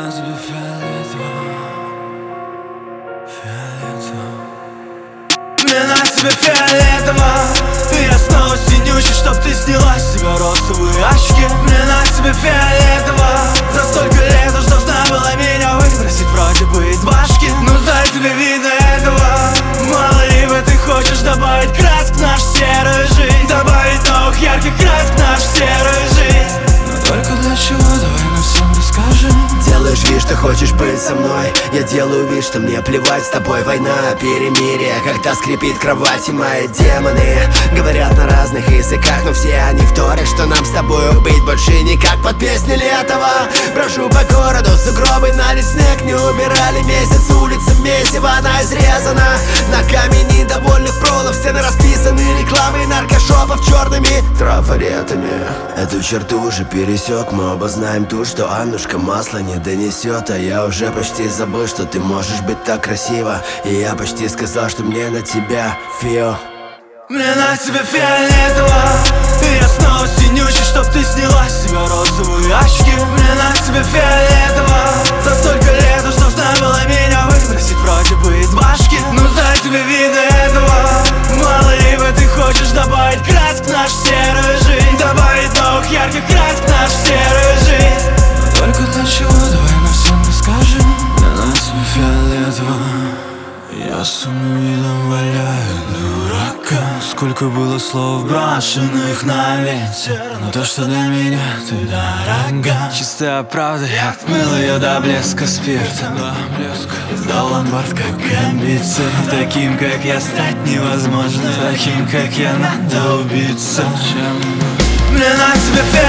на тебе фиолетово, фиолетово. Мне на тебе фиолетово, и я снова синючий, чтоб ты сняла с себя розовые очки. Мне на тебе фиолетово, за столько лет уж должна была меня выбросить вроде бы из башки. Ну дай тебе видно этого, мало ли бы ты хочешь добавить красок в нашу серую жизнь, добавить новых ярких красок в нашу серую жизнь. Но только для чего, давай нам всем расскажем. Делаешь вид, что хочешь быть со мной, я делаю вид, что мне плевать, с тобой война, перемирие. Когда скрипит кровать, и мои демоны говорят на разных языках, но все они вторят, что нам с тобою быть больше никак. Под песни Летова брожу по городу, сугробы налить снег не убирали месяц, улица месиво, она изрезана ногами недовольных пролов, стены расписаны рекламой наркошопов черными трафаретами. Эту черту уже пересек, мы оба знаем ту, что Аннушка масло не донесет. А я уже почти забыл, что ты можешь быть так красива, и я почти сказал, что мне на тебя фил. Мне на тебе фиолетово, и я снова синючий, чтоб ты сняла с себя розовые очки. Мне на тебе фиолетово, за столько лет уж должна была меня выбросить вроде бы из башки. Ну дай тебе видно этого, мало ли бы ты хочешь добавить красок в нашу серую жизнь, добавить новых ярких красок в нашу серую жизнь. Но только для чего, давай нам всем расскажем. Мне на тебе фиолетово, я с умным видом валяю дурака. Сколько было слов, брошенных на ветер, но то, что для меня ты дорога. Чистая правда, я отмыл ее до блеска спиртом, до блеска. Сдал ломбард как амбиции. Таким, как я, стать невозможно. Таким, как я, надо убиться. Мне на тебе